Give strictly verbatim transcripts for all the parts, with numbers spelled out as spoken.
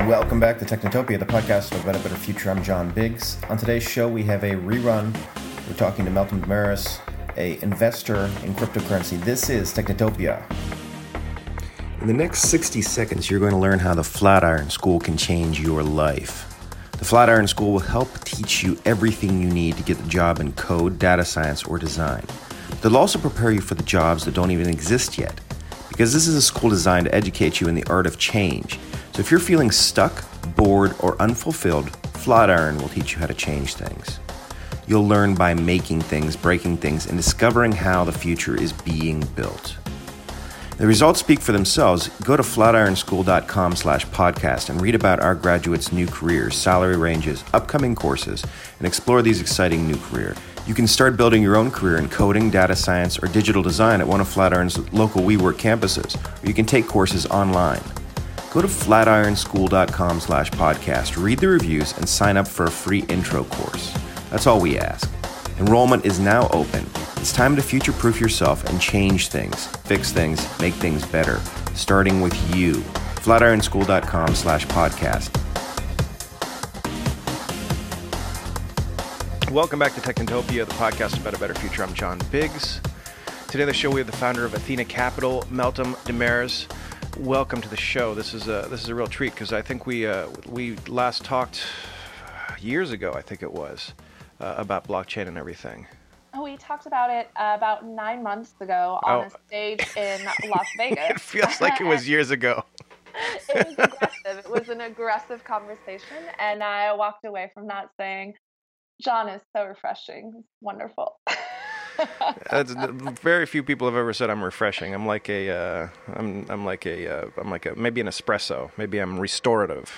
Welcome back to Technotopia, the podcast about a better future. I'm John Biggs. On today's show, we have a rerun. We're talking to Meltem Demirors, a investor in cryptocurrency. This is Technotopia. In the next sixty seconds, you're going to learn how the Flatiron School can change your life. The Flatiron School will help teach you everything you need to get the job in code, data science, or design. They'll also prepare you for the jobs that don't even exist yet, because this is a school designed to educate you in the art of change. So if you're feeling stuck, bored, or unfulfilled, Flatiron will teach you how to change things. You'll learn by making things, breaking things, and discovering how the future is being built. The results speak for themselves. Go to flatironschool.com slash podcast and read about our graduates' new careers, salary ranges, upcoming courses, and explore these exciting new careers. You can start building your own career in coding, data science, or digital design at one of Flatiron's local WeWork campuses, or you can take courses online. Go to flatironschool.com slash podcast, read the reviews, and sign up for a free intro course. That's all we ask. Enrollment is now open. It's time to future-proof yourself and change things, fix things, make things better, starting with you. flatironschool.com slash podcast. Welcome back to Technotopia, the podcast about a better future. I'm John Biggs. Today on the show, we have the founder of Athena Capital, Meltem Demirors. Welcome to the show. This is a this is a real treat because I think we uh, we last talked years ago, I think it was, uh, about blockchain and everything. Oh, we talked about it uh, about nine months ago on oh. a stage in Las Vegas. It feels like it was years ago. It was aggressive. It was an aggressive conversation, and I walked away from that saying, John is so refreshing. It's wonderful. That's, very few people have ever said I'm refreshing. I'm like a, uh, I'm, I'm like a, uh, I'm like a, maybe an espresso. Maybe I'm restorative.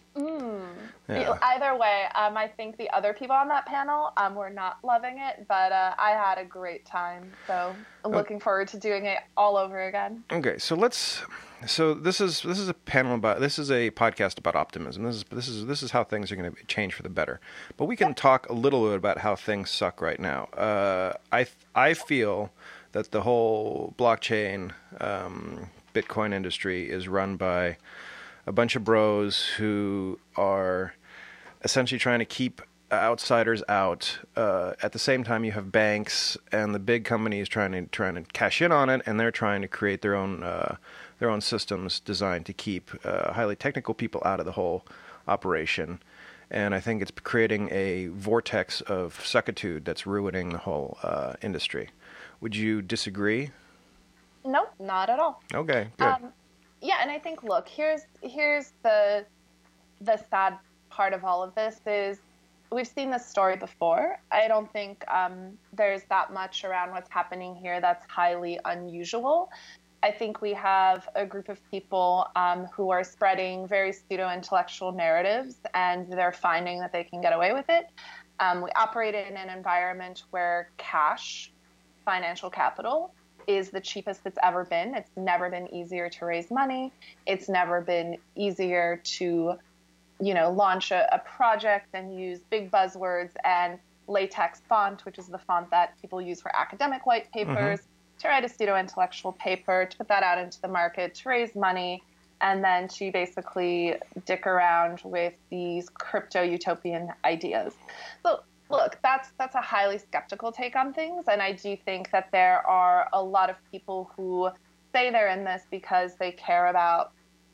Mm. Yeah. Either way, um, I think the other people on that panel um, were not loving it, but uh, I had a great time. So I'm looking okay. forward to doing it all over again. Okay, so let's. So this is this is a panel about this is a podcast about optimism. This is this is this is how things are going to change for the better. But we can talk a little bit about how things suck right now. Uh, I I feel that the whole blockchain, um, Bitcoin industry is run by a bunch of bros who are essentially trying to keep outsiders out. Uh, at the same time, you have banks and the big companies trying to trying to cash in on it, and they're trying to create their own uh, their own systems designed to keep uh, highly technical people out of the whole operation. And I think it's creating a vortex of suckitude that's ruining the whole uh, industry. Would you disagree? Nope, not at all. Okay, good. Um, yeah, and I think, look, here's here's the the sad part of all of this is we've seen this story before. I don't think um, there's that much around what's happening here that's highly unusual. I think we have a group of people um, who are spreading very pseudo-intellectual narratives, and they're finding that they can get away with it. Um, we operate in an environment where cash, financial capital, is the cheapest it's ever been. It's never been easier to raise money. It's never been easier to, you know, launch a, a project and use big buzzwords and LaTeX font, which is the font that people use for academic white papers, mm-hmm. to write a pseudo-intellectual paper, to put that out into the market, to raise money, and then to basically dick around with these crypto utopian ideas. So look, that's that's a highly skeptical take on things, and I do think that there are a lot of people who say they're in this because they care about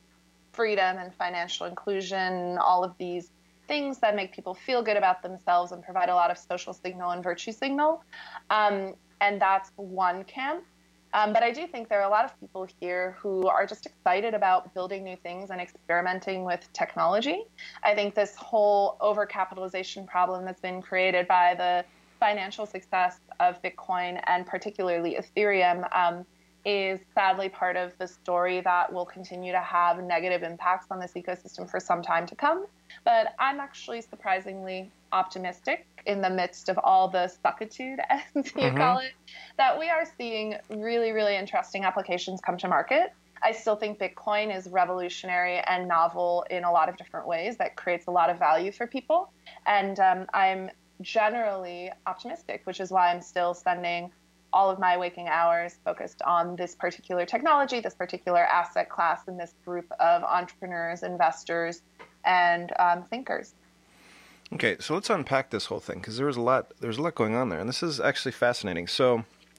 freedom and financial inclusion, all of these things that make people feel good about themselves and provide a lot of social signal and virtue signal. Um, and that's one camp. Um, but I do think there are a lot of people here who are just excited about building new things and experimenting with technology. I think this whole overcapitalization problem that's been created by the financial success of Bitcoin and particularly Ethereum um, is sadly part of the story that will continue to have negative impacts on this ecosystem for some time to come. But I'm actually surprisingly optimistic in the midst of all the suckitude, as you mm-hmm. call it, that we are seeing really, really interesting applications come to market. I still think Bitcoin is revolutionary and novel in a lot of different ways that creates a lot of value for people. And um, I'm generally optimistic, which is why I'm still spending all of my waking hours focused on this particular technology, this particular asset class, and this group of entrepreneurs, investors, and um, thinkers. Okay, so let's unpack this whole thing, because there was a lot. There's a lot going on there, and this is actually fascinating. So,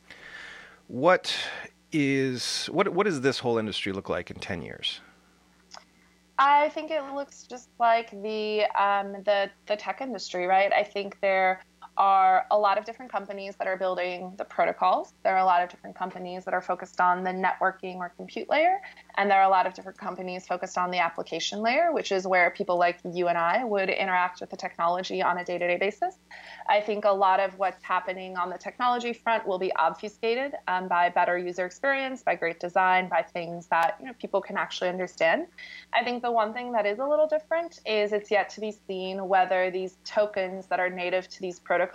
what is what what does this whole industry look like in ten years? I think it looks just like the um, the the tech industry, right? I think there are a lot of different companies that are building the protocols. There are a lot of different companies that are focused on the networking or compute layer. And there are a lot of different companies focused on the application layer, which is where people like you and I would interact with the technology on a day-to-day basis. I think a lot of what's happening on the technology front will be obfuscated um, by better user experience, by great design, by things that, you know, people can actually understand. I think the one thing that is a little different is it's yet to be seen whether these tokens that are native to these protocols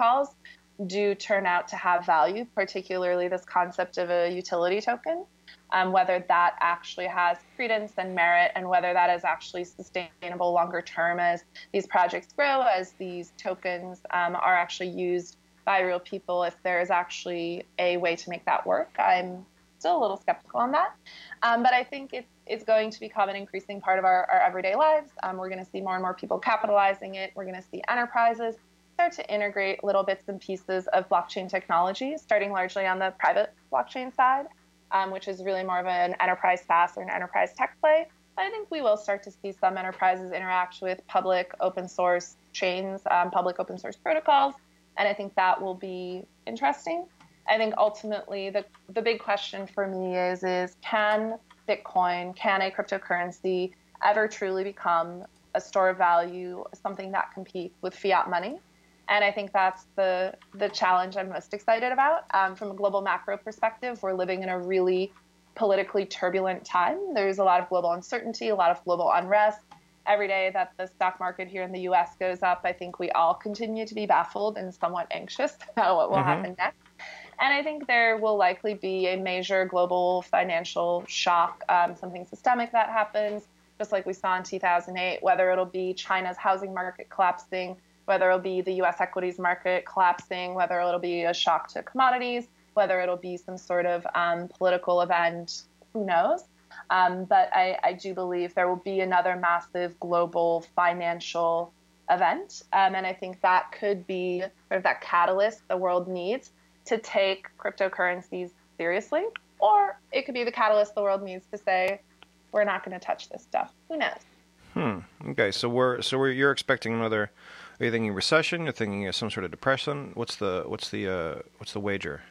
do turn out to have value, particularly this concept of a utility token, um, whether that actually has credence and merit, and whether that is actually sustainable longer term as these projects grow, as these tokens um, are actually used by real people, if there is actually a way to make that work. I'm still a little skeptical on that. Um, but I think it's, it's going to become an increasing part of our, our everyday lives. Um, we're going to see more and more people capitalizing it. We're going to see enterprises start to integrate little bits and pieces of blockchain technology, starting largely on the private blockchain side, um, which is really more of an enterprise SaaS or an enterprise tech play. I think we will start to see some enterprises interact with public open source chains, um, public open source protocols, and I think that will be interesting. I think ultimately the, the big question for me is, is can Bitcoin, can a cryptocurrency ever truly become a store of value, something that competes with fiat money? And I think that's the the challenge I'm most excited about. Um, from a global macro perspective, we're living in a really politically turbulent time. There's a lot of global uncertainty, a lot of global unrest. Every day that the stock market here in the U S goes up, I think we all continue to be baffled and somewhat anxious about what will mm-hmm. happen next. And I think there will likely be a major global financial shock, um, something systemic that happens, just like we saw in two thousand eight, whether it'll be China's housing market collapsing, whether it'll be the U S equities market collapsing, whether it'll be a shock to commodities, whether it'll be some sort of um, political event, who knows? Um, but I, I do believe there will be another massive global financial event. Um, and I think that could be sort of that catalyst the world needs to take cryptocurrencies seriously. Or it could be the catalyst the world needs to say, we're not going to touch this stuff. Who knows? Hmm. Okay. So we're so we're, you're expecting another. Are you thinking recession? You're thinking of some sort of depression? What's the what's the uh, what's the wager?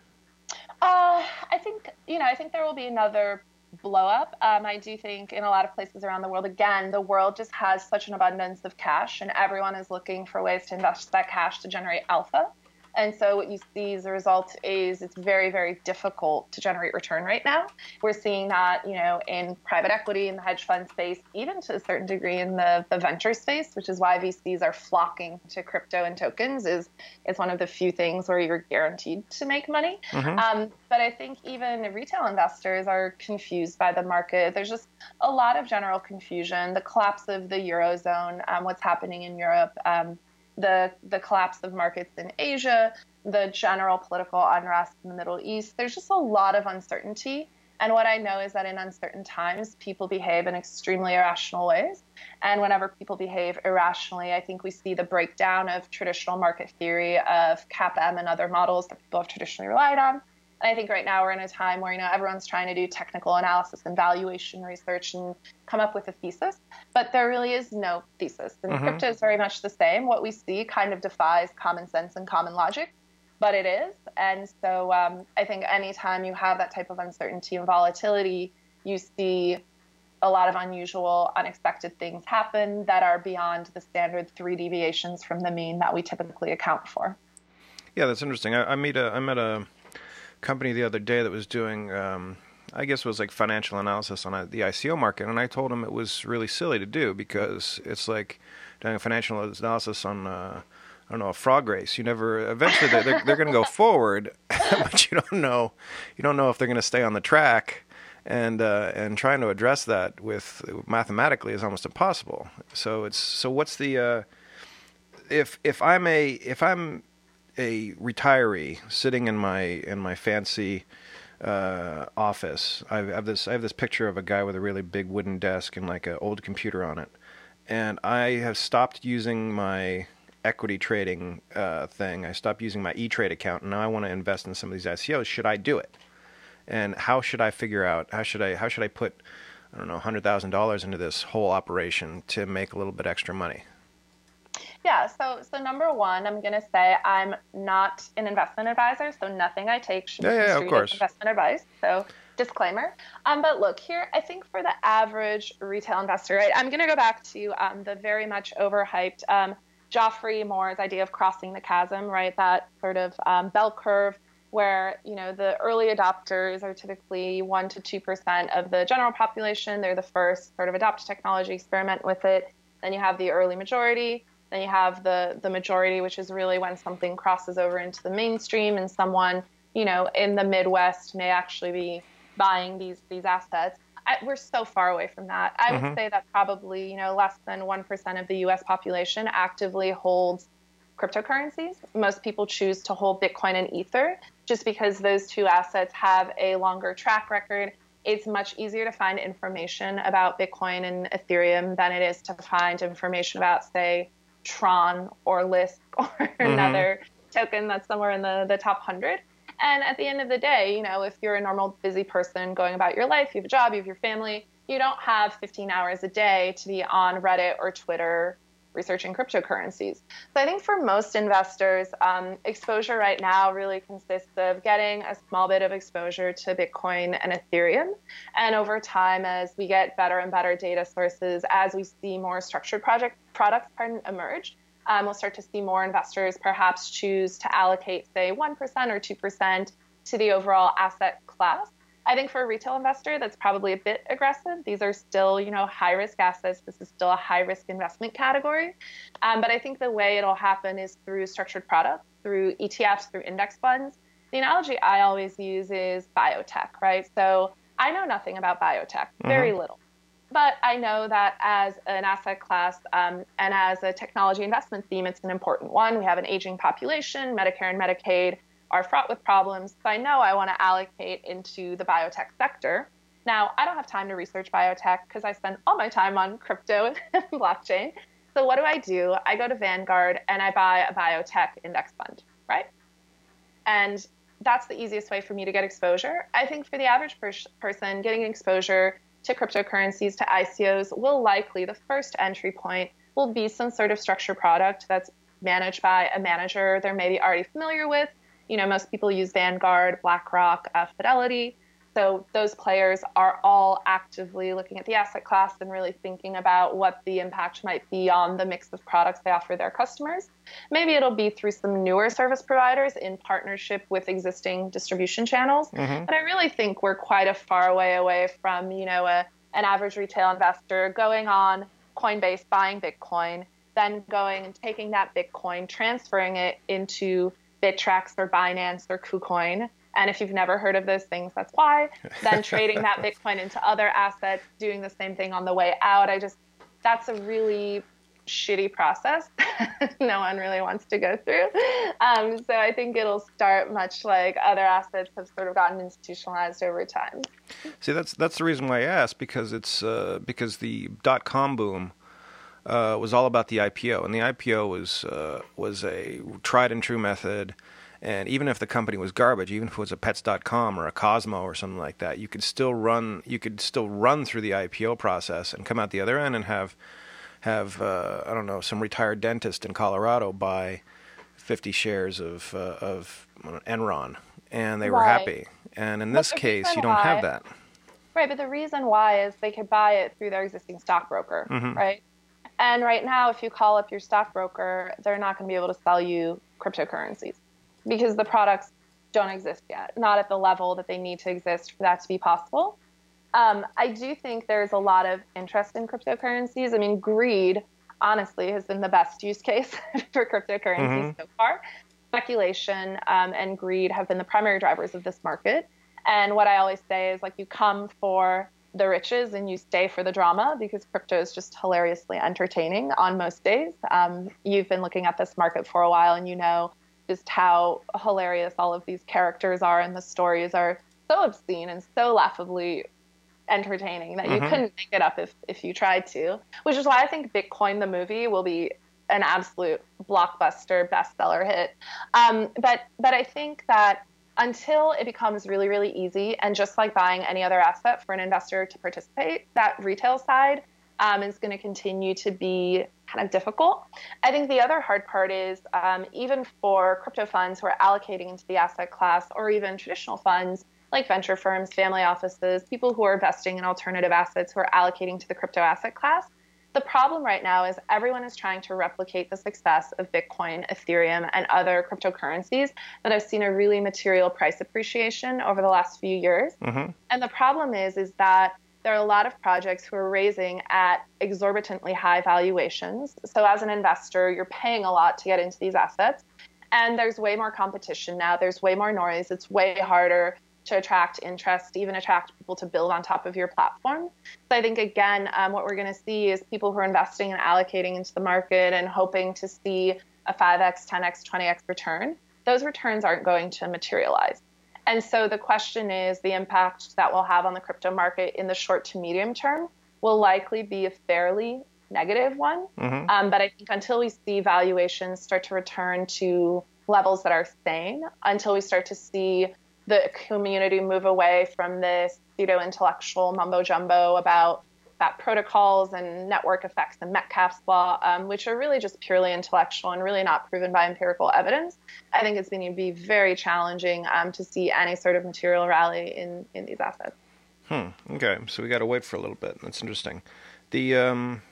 Uh, I think you know. I think there will be another blow up. Um, I do think in a lot of places around the world, again, the world just has such an abundance of cash, and everyone is looking for ways to invest that cash to generate alpha. And so what you see as a result is it's very, very difficult to generate return right now. We're seeing that, you know, in private equity, in the hedge fund space, even to a certain degree in the, the venture space, which is why V Cs are flocking to crypto and tokens. Is it's one of the few things where you're guaranteed to make money. Mm-hmm. Um, but I think even retail investors are confused by the market. There's just a lot of general confusion. The collapse of the Eurozone, um, what's happening in Europe, um, the the collapse of markets in Asia, the general political unrest in the Middle East. There's just a lot of uncertainty. And what I know is that in uncertain times, people behave in extremely irrational ways. And whenever people behave irrationally, I think we see the breakdown of traditional market theory of CAPM and other models that people have traditionally relied on. And I think right now we're in a time where, you know, everyone's trying to do technical analysis and valuation research and come up with a thesis, but there really is no thesis. And mm-hmm. crypto is very much the same. What we see kind of defies common sense and common logic, but it is. And so um, I think anytime you have that type of uncertainty and volatility, you see a lot of unusual, unexpected things happen that are beyond the standard three deviations from the mean that we typically account for. Yeah, that's interesting. I, I met a, I met a company the other day that was doing, um, I guess it was like financial analysis on the I C O market, and I told them it was really silly to do because it's like doing a financial analysis on, uh, I don't know, a frog race. You never, eventually they're, they're, they're going to go forward, but you don't know, you don't know if they're going to stay on the track, and uh, and trying to address that with mathematically is almost impossible. So it's so what's the uh, if if I'm a if I'm a retiree sitting in my in my fancy uh, office. I have this I have this picture of a guy with a really big wooden desk and like an old computer on it, and I have stopped using my equity trading uh, thing. I stopped using my E-Trade account, and now I want to invest in some of these I C Os. Should I do it? And how should I figure out how should I how should I put I don't know one hundred thousand dollars into this whole operation to make a little bit extra money? Yeah, so so number one, I'm going to say I'm not an investment advisor, so nothing I take should yeah, be yeah, construed of course. as investment advice. So disclaimer. Um, but look, here, I think for the average retail investor, right, I'm going to go back to um, the very much overhyped um, Geoffrey Moore's idea of crossing the chasm, right, that sort of um, bell curve where, you know, the early adopters are typically one to two percent of the general population. They're the first sort of adopt technology, experiment with it. Then you have the early majority. Then you have the the majority, which is really when something crosses over into the mainstream and someone, you know, in the Midwest may actually be buying these these assets. I, we're so far away from that. I mm-hmm. would say that probably, you know, less than one percent of the U S population actively holds cryptocurrencies. Most people choose to hold Bitcoin and Ether just because those two assets have a longer track record. It's much easier to find information about Bitcoin and Ethereum than it is to find information about, say, Tron or Lisk or mm-hmm. another token that's somewhere in the, the top one hundred. And at the end of the day, you know, if you're a normal busy person going about your life, you have a job, you have your family, you don't have fifteen hours a day to be on Reddit or Twitter researching cryptocurrencies. So I think for most investors, um, exposure right now really consists of getting a small bit of exposure to Bitcoin and Ethereum. And over time, as we get better and better data sources, as we see more structured project products pardon, emerge, um, we'll start to see more investors perhaps choose to allocate, say, one percent or two percent to the overall asset class. I think for a retail investor, that's probably a bit aggressive. These are still, you know, high-risk assets. This is still a high-risk investment category. Um, but I think the way it'll happen is through structured products, through E T Fs, through index funds. The analogy I always use is biotech, right? So I know nothing about biotech, very mm-hmm. little. But I know that as an asset class um, and as a technology investment theme, it's an important one. We have an aging population, Medicare and Medicaid are fraught with problems. So I know I want to allocate into the biotech sector. Now, I don't have time to research biotech because I spend all my time on crypto and blockchain. So what do I do? I go to Vanguard and I buy a biotech index fund, right? And that's the easiest way for me to get exposure. I think for the average pers- person, getting exposure to cryptocurrencies, to I C Os, will likely, the first entry point will be some sort of structured product that's managed by a manager they're maybe already familiar with. You know, most people use Vanguard, BlackRock, uh, Fidelity. So those players are all actively looking at the asset class and really thinking about what the impact might be on the mix of products they offer their customers. Maybe it'll be through some newer service providers in partnership with existing distribution channels. Mm-hmm. But I really think we're quite a far way away from, you know, a, an average retail investor going on Coinbase, buying Bitcoin, then going and taking that Bitcoin, transferring it into Bittrex or Binance or KuCoin. And if you've never heard of those things, that's why. Then trading that Bitcoin into other assets, doing the same thing on the way out. I just, that's a really shitty process no one really wants to go through. Um, so I think it'll start much like other assets have sort of gotten institutionalized over time. See, that's that's the reason why I asked, because it's uh, because the dot-com boom Uh, was all about the I P O, and the I P O was uh, was a tried and true method. And even if the company was garbage, even if it was a pets dot com or a Cosmo or something like that, you could still run you could still run through the I P O process and come out the other end and have have uh, I don't know, some retired dentist in Colorado buy fifty shares of uh, of Enron, and they were right. happy. And in this case, you don't why, have that. Right, but the reason why is they could buy it through their existing stockbroker, mm-hmm. right? And right now, if you call up your stockbroker, they're not going to be able to sell you cryptocurrencies because the products don't exist yet, not at the level that they need to exist for that to be possible. Um, I do think there's a lot of interest in cryptocurrencies. I mean, greed, honestly, has been the best use case for cryptocurrencies mm-hmm. so far. Speculation um, and greed have been the primary drivers of this market. And what I always say is, like, you come for the riches and you stay for the drama, because crypto is just hilariously entertaining on most days. Um, you've been looking at this market for a while and you know just how hilarious all of these characters are, and the stories are so obscene and so laughably entertaining that Mm-hmm. you couldn't make it up if, if you tried to, which is why I think Bitcoin the movie will be an absolute blockbuster bestseller hit. Um, but but I think that until it becomes really, really easy, and just like buying any other asset for an investor to participate, that retail side um, is going to continue to be kind of difficult. I think the other hard part is um, even for crypto funds who are allocating into the asset class, or even traditional funds like venture firms, family offices, people who are investing in alternative assets who are allocating to the crypto asset class. The problem right now is everyone is trying to replicate the success of Bitcoin, Ethereum, and other cryptocurrencies that have seen a really material price appreciation over the last few years. Mm-hmm. And the problem is, is that there are a lot of projects who are raising at exorbitantly high valuations. So as an investor, you're paying a lot to get into these assets. And there's way more competition now. There's way more noise. It's way harder to attract interest, even attract people to build on top of your platform. So I think, again, um, what we're going to see is people who are investing and allocating into the market and hoping to see a five X, ten X, twenty X return. Those returns aren't going to materialize. And so the question is, the impact that will have on the crypto market in the short to medium term will likely be a fairly negative one. Mm-hmm. Um, but I think until we see valuations start to return to levels that are sane, until we start to see the community move away from this pseudo-intellectual mumbo-jumbo about that protocols and network effects and Metcalfe's law, um, which are really just purely intellectual and really not proven by empirical evidence, I think it's going to be very challenging um, to see any sort of material rally in, in these assets. Hmm. Okay, so we got to wait for a little bit. That's interesting. The um,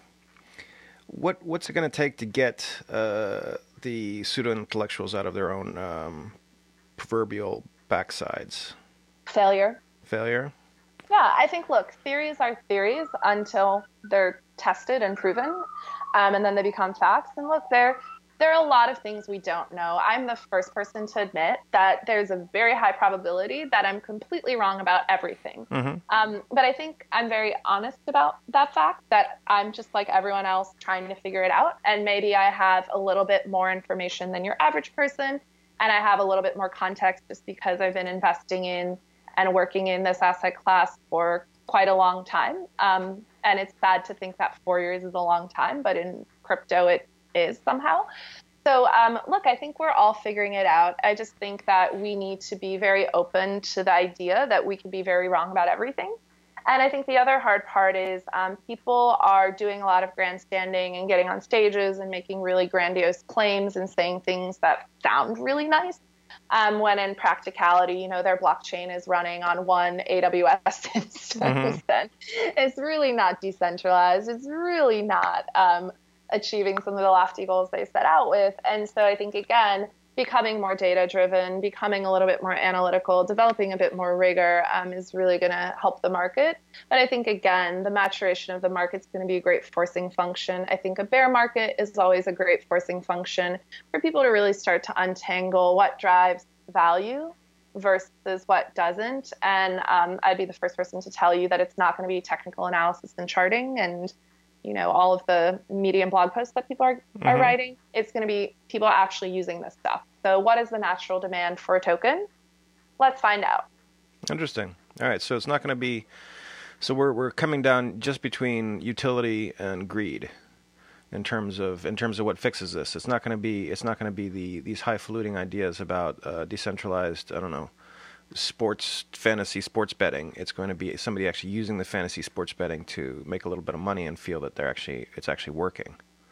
what what's it going to take to get uh, the pseudo-intellectuals out of their own um, proverbial backsides? Failure. Failure? Yeah, I think, look, theories are theories until they're tested and proven, um, and then they become facts. And look, there, there are a lot of things we don't know. I'm the first person to admit that there's a very high probability that I'm completely wrong about everything. Mm-hmm. Um, but I think I'm very honest about that fact, that I'm just like everyone else trying to figure it out. And maybe I have a little bit more information than your average person, and I have a little bit more context just because I've been investing in and working in this asset class for quite a long time. Um, and it's sad to think that four years is a long time, but in crypto it is somehow. So um, look, I think we're all figuring it out. I just think that we need to be very open to the idea that we can be very wrong about everything. And I think the other hard part is um, people are doing a lot of grandstanding and getting on stages and making really grandiose claims and saying things that sound really nice. Um, when in practicality, you know, their blockchain is running on one A W S instance. Mm-hmm. It's really not decentralized. It's really not um, achieving some of the lofty goals they set out with. And so I think, again, becoming more data-driven, becoming a little bit more analytical, developing a bit more rigor um, is really going to help the market. But I think, again, the maturation of the market is going to be a great forcing function. I think a bear market is always a great forcing function for people to really start to untangle what drives value versus what doesn't. And um, I'd be the first person to tell you that it's not going to be technical analysis and charting and you know, all of the Medium blog posts that people are, mm-hmm. are writing. It's going to be people actually using this stuff. So what is the natural demand for a token? Let's find out. Interesting. All right. So it's not going to be, so we're, we're coming down just between utility and greed in terms of, in terms of what fixes this. It's not going to be, it's not going to be the, these highfalutin ideas about uh, decentralized, I don't know, sports, fantasy sports betting. It's going to be somebody actually using the fantasy sports betting to make a little bit of money and feel that they're actually, it's actually working.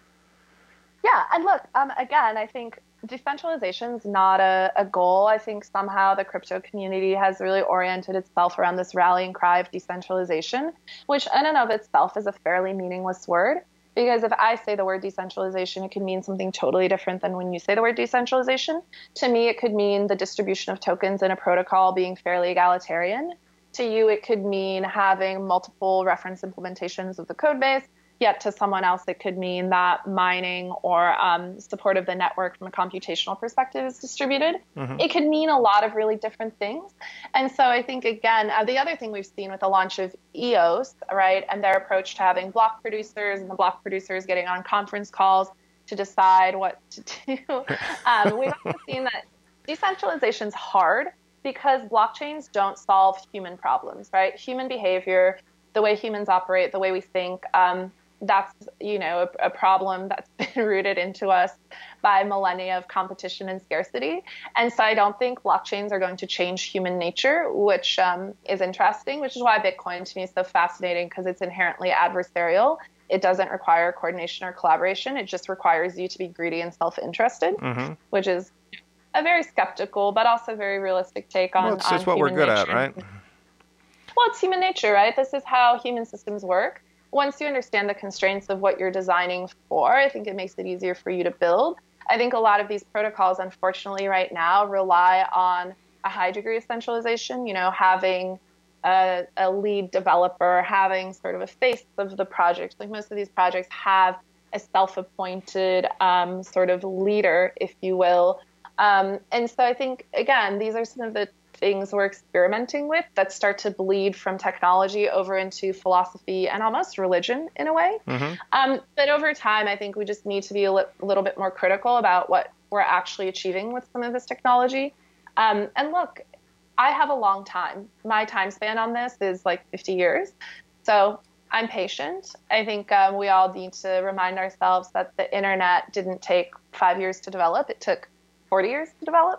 Yeah. And look, um, again, I think decentralization is not a, a goal. I think somehow the crypto community has really oriented itself around this rallying cry of decentralization, which in and of itself is a fairly meaningless word. Because if I say the word decentralization, it could mean something totally different than when you say the word decentralization. To me, it could mean the distribution of tokens in a protocol being fairly egalitarian. To you, it could mean having multiple reference implementations of the code base. Yet to someone else, it could mean that mining or um, support of the network from a computational perspective is distributed. Mm-hmm. It could mean a lot of really different things. And so I think, again, uh, the other thing we've seen with the launch of E O S, right, and their approach to having block producers and the block producers getting on conference calls to decide what to do. Um, we've also seen that decentralization is hard because blockchains don't solve human problems, right? Human behavior, the way humans operate, the way we think, um, that's, you know, a, a problem that's been rooted into us by millennia of competition and scarcity. And so I don't think blockchains are going to change human nature, which um, is interesting, which is why Bitcoin to me is so fascinating, because it's inherently adversarial. It doesn't require coordination or collaboration. It just requires you to be greedy and self-interested, mm-hmm. which is a very skeptical but also very realistic take on, well, it's on just what we're good nature. at, right? Well, it's human nature, right? This is how human systems work. Once you understand the constraints of what you're designing for, I think it makes it easier for you to build. I think a lot of these protocols, unfortunately, right now rely on a high degree of centralization, you know, having a, a lead developer, having sort of a face of the project. Like most of these projects have a self-appointed um, sort of leader, if you will. Um, and so I think, again, these are some of the things we're experimenting with that start to bleed from technology over into philosophy and almost religion in a way. Mm-hmm. Um, but over time, I think we just need to be a li- little bit more critical about what we're actually achieving with some of this technology. Um, and look, I have a long time. My time span on this is like fifty years. So I'm patient. I think um, we all need to remind ourselves that the internet didn't take five years to develop. It took forty years to develop.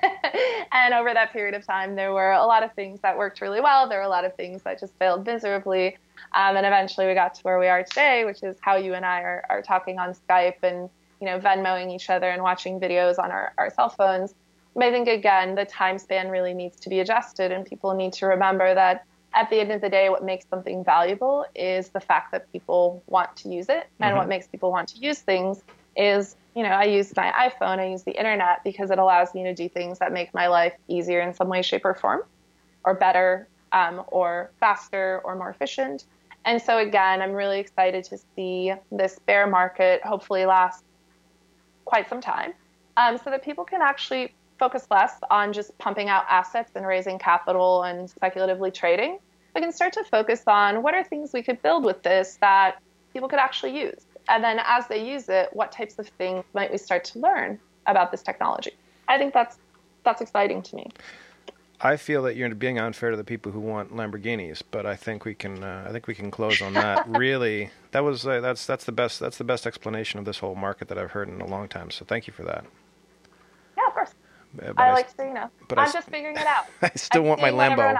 And over that period of time, there were a lot of things that worked really well. There were a lot of things that just failed miserably. Um, and eventually we got to where we are today, which is how you and I are, are talking on Skype and, you know, Venmoing each other and watching videos on our, our cell phones. But I think, again, the time span really needs to be adjusted, and people need to remember that at the end of the day, what makes something valuable is the fact that people want to use it. And mm-hmm. what makes people want to use things is, you know, I use my iPhone, I use the internet because it allows me to do things that make my life easier in some way, shape, or form, or better, um, or faster, or more efficient. And so, again, I'm really excited to see this bear market hopefully last quite some time, um, so that people can actually focus less on just pumping out assets and raising capital and speculatively trading. We can start to focus on what are things we could build with this that people could actually use. And then as they use it, what types of things might we start to learn about this technology? I think that's that's exciting to me. I feel that you're being unfair to the people who want Lamborghinis, but I think we can uh, I think we can close on that. Really, that was uh, that's that's the best that's the best explanation of this whole market that I've heard in a long time. So thank you for that. Yeah, of course. Uh, I, I like to, you know, but I'm I, just figuring it out. I still I'm want my Lambo.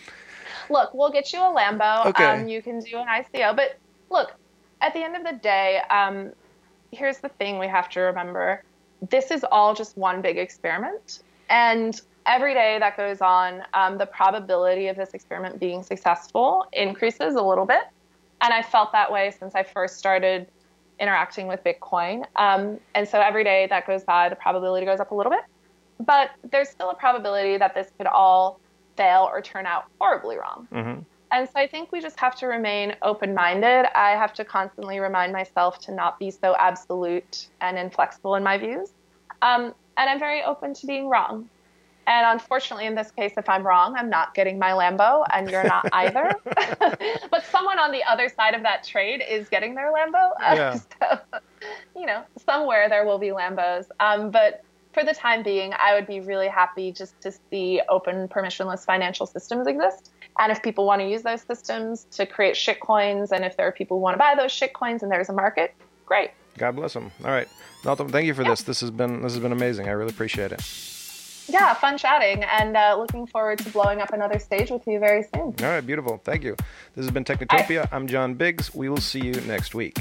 Look, we'll get you a Lambo. Okay. Um, you can do an I C O, but look. At the end of the day, um, here's the thing we have to remember. This is all just one big experiment. And every day that goes on, um, the probability of this experiment being successful increases a little bit. And I felt that way since I first started interacting with Bitcoin. Um, and so every day that goes by, the probability goes up a little bit. But there's still a probability that this could all fail or turn out horribly wrong. Mm-hmm. And so I think we just have to remain open-minded. I have to constantly remind myself to not be so absolute and inflexible in my views. Um, and I'm very open to being wrong. And unfortunately, in this case, if I'm wrong, I'm not getting my Lambo, and you're not either. But someone on the other side of that trade is getting their Lambo. Yeah. So, you know, somewhere there will be Lambos. Um, but for the time being, I would be really happy just to see open, permissionless financial systems exist. And if people want to use those systems to create shitcoins, and if there are people who want to buy those shitcoins and there's a market, great. God bless them. All right. Malcolm, thank you for yeah. this. This has been this has been amazing. I really appreciate it. Yeah, fun chatting, and uh, looking forward to blowing up another stage with you very soon. All right, beautiful. Thank you. This has been Technotopia. I- I'm John Biggs. We will see you next week.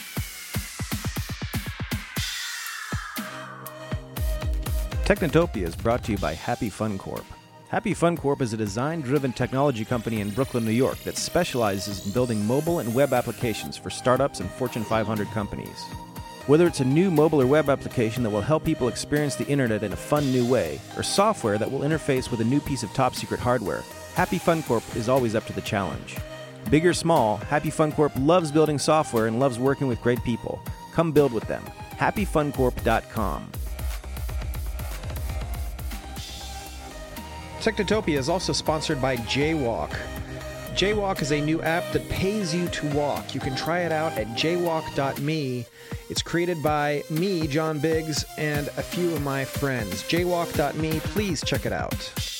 Technotopia is brought to you by Happy Fun Corp. Happy Fun Corp is a design-driven technology company in Brooklyn, New York that specializes in building mobile and web applications for startups and Fortune five hundred companies. Whether it's a new mobile or web application that will help people experience the internet in a fun new way, or software that will interface with a new piece of top-secret hardware, Happy Fun Corp is always up to the challenge. Big or small, Happy Fun Corp loves building software and loves working with great people. Come build with them. happy fun corp dot com. Technotopia is also sponsored by Jaywalk. Jaywalk is a new app that pays you to walk. You can try it out at jaywalk dot me. It's created by me, John Biggs, and a few of my friends. jaywalk dot me. Please check it out.